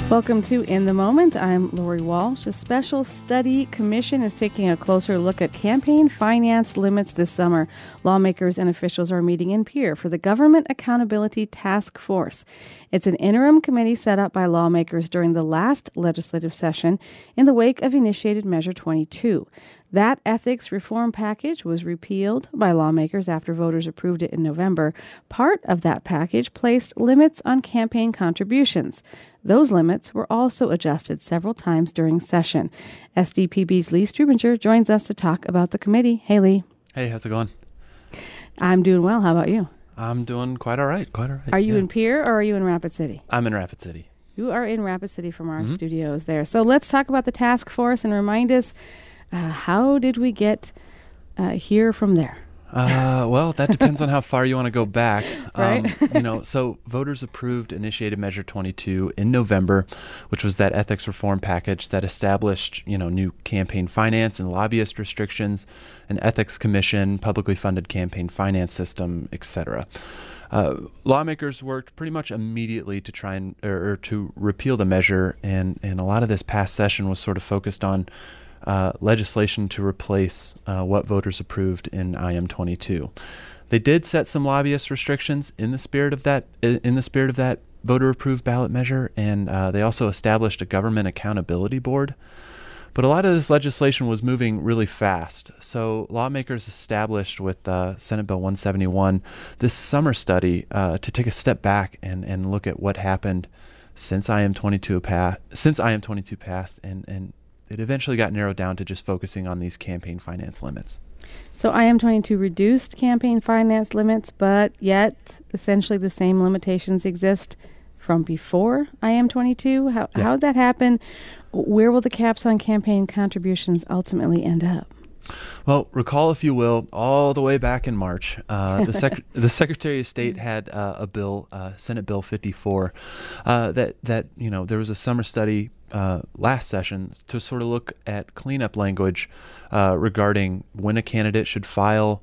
Welcome to In the Moment. I'm Lori Walsh. A special study commission is taking a closer look at campaign finance limits this summer. Lawmakers and officials are meeting in Pierre for the Government Accountability Task Force. It's an interim committee set up by lawmakers during the last legislative session in the wake of initiated Measure 22. That ethics reform package was repealed by lawmakers after voters approved it in November. Part of that package placed limits on campaign contributions. Those limits were also adjusted several times during session. SDPB's Lee Strubinger joins us to talk about the committee. Hey, Lee. Hey, how's it going? I'm doing well. How about you? I'm doing quite all right. Are you in Pierre or are you in Rapid City? I'm in Rapid City. You are in Rapid City from our studios there. So let's talk about the task force and remind us, how did we get here from there? Well, that depends on how far you want to go back. Right. So voters approved initiated Measure 22 in November, which was that ethics reform package that established, new campaign finance and lobbyist restrictions, an ethics commission, publicly funded campaign finance system, etc. Lawmakers worked pretty much immediately to try and or to repeal the measure, and a lot of this past session was sort of focused on legislation to replace what voters approved in IM22. They did set some lobbyist restrictions in the spirit of that voter-approved ballot measure, and they also established a government accountability board. But a lot of this legislation was moving really fast, so lawmakers established with Senate Bill 171 this summer study to take a step back and look at what happened since IM22 passed, and it eventually got narrowed down to just focusing on these campaign finance limits. So IM22 reduced campaign finance limits, but yet essentially the same limitations exist from before IM22. How did that happen? Where will the caps on campaign contributions ultimately end up? Well, recall, if you will, all the way back in March, the Secretary of State had a bill, Senate Bill 54, that there was a summer study last session to sort of look at cleanup language regarding when a candidate should file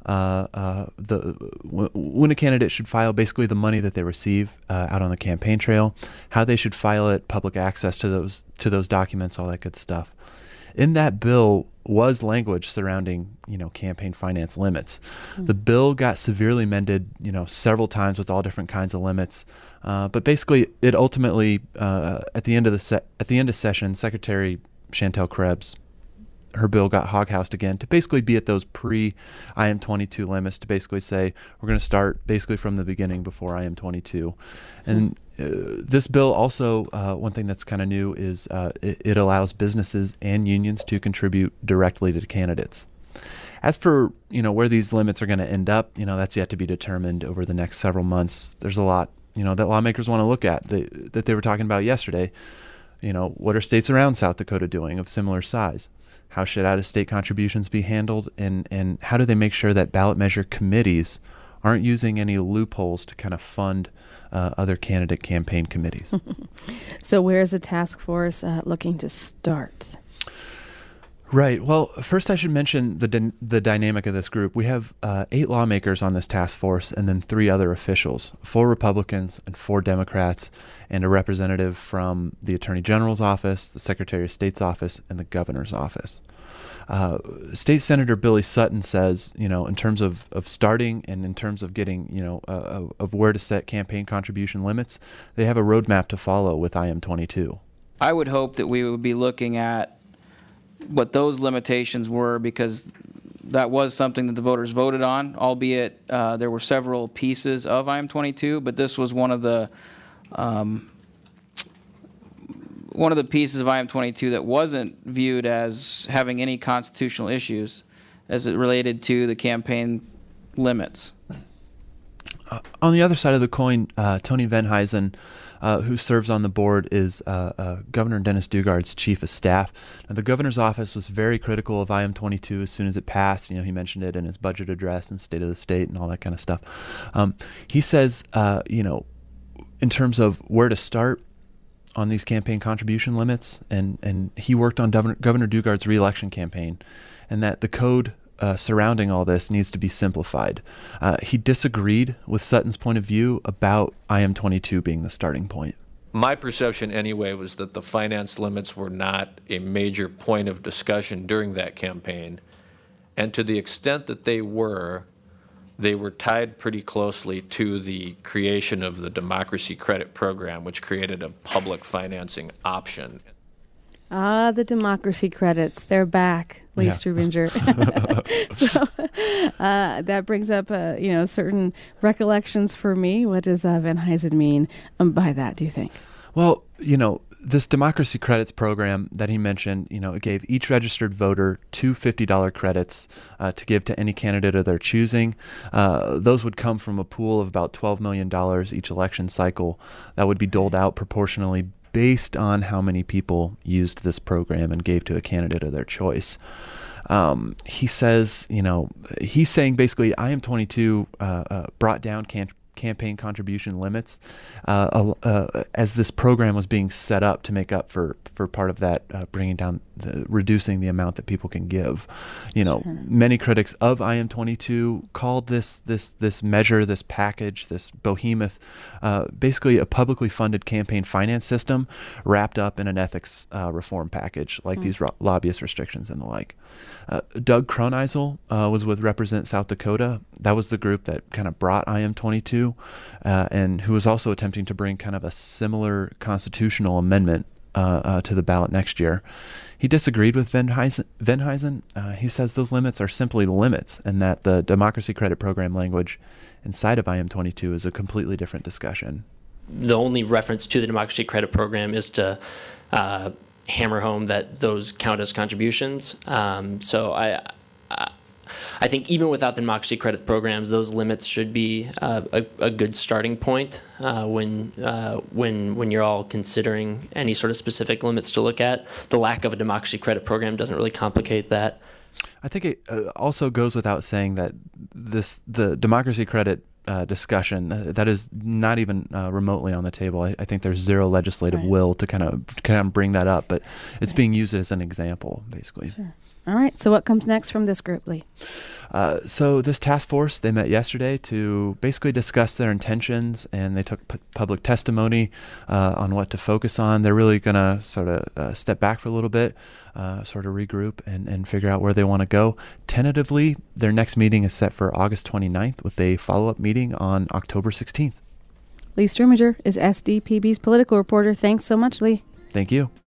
basically the money that they receive out on the campaign trail, how they should file it, public access to those documents, all that good stuff. In that bill was language surrounding, campaign finance limits. The bill got severely amended, several times with all different kinds of limits. But basically, it ultimately, at the end of session, Secretary Chantel Krebs, her bill got hoghoused again to basically be at those pre-IM22 limits, to basically say we're going to start basically from the beginning before IM22. And this bill also, one thing that's kind of new is it allows businesses and unions to contribute directly to candidates. As for, where these limits are going to end up, that's yet to be determined over the next several months. There's a lot, that lawmakers want to look at that they were talking about yesterday. What are states around South Dakota doing of similar size? How should out-of-state contributions be handled? And how do they make sure that ballot measure committees aren't using any loopholes to kind of fund other candidate campaign committees? So where is the task force looking to start? Right. Well, first I should mention the dynamic of this group. We have 8 lawmakers on this task force and then 3 other officials, 4 Republicans and 4 Democrats, and a representative from the Attorney General's office, the Secretary of State's office, and the Governor's office. State Senator Billy Sutton says, in terms of starting and in terms of getting, of where to set campaign contribution limits, they have a roadmap to follow with IM22. I would hope that we would be looking at what those limitations were, because that was something that the voters voted on, albeit there were several pieces of IM22, but this was one of the pieces of IM22 that wasn't viewed as having any constitutional issues as it related to the campaign limits. On the other side of the coin, Tony Venhuizen, who serves on the board, is Governor Dennis Daugaard's chief of staff. Now, the governor's office was very critical of IM22 as soon as it passed. He mentioned it in his budget address and State of the State and all that kind of stuff. He says, in terms of where to start on these campaign contribution limits, and he worked on Governor Daugaard's re-election campaign, and that the code surrounding all this needs to be simplified. He disagreed with Sutton's point of view about IM22 being the starting point. My perception anyway was that the finance limits were not a major point of discussion during that campaign. And to the extent that they were tied pretty closely to the creation of the Democracy Credit Program, which created a public financing option. Ah, the democracy credits. They're back, Lee Strubinger. So that brings up, certain recollections for me. What does Van Huysen mean by that, do you think? Well, this democracy credits program that he mentioned, it gave each registered voter two $50 credits to give to any candidate of their choosing. Those would come from a pool of about $12 million each election cycle that would be doled out proportionally based on how many people used this program and gave to a candidate of their choice. He says, he's saying basically IM22 brought down campaign contribution limits as this program was being set up to make up for part of that, bringing down, reducing the amount that people can give. Sure. Many critics of IM22 called this measure, this package, this behemoth, basically a publicly funded campaign finance system wrapped up in an ethics reform package, like these lobbyist restrictions and the like. Doug Kroneisel was with Represent South Dakota. That was the group that kind of brought IM22, and who was also attempting to bring kind of a similar constitutional amendment to the ballot next year. He disagreed with Van Huysen. He says those limits are simply limits, and that the Democracy Credit Program language inside of IM22 is a completely different discussion. The only reference to the Democracy Credit Program is to hammer home that those count as contributions. So I think even without the Democracy Credit Programs, those limits should be a good starting point when you're all considering any sort of specific limits to look at. The lack of a Democracy Credit Program doesn't really complicate that. I think it also goes without saying that the Democracy Credit discussion that is not even remotely on the table. I think there's zero legislative will to kind of bring that up, but it's being used as an example, basically. Sure. All right. So what comes next from this group, Lee? So this task force, they met yesterday to basically discuss their intentions, and they took public testimony on what to focus on. They're really going to sort of step back for a little bit, sort of regroup and figure out where they want to go. Tentatively, their next meeting is set for August 29th with a follow-up meeting on October 16th. Lee Struminger is SDPB's political reporter. Thanks so much, Lee. Thank you.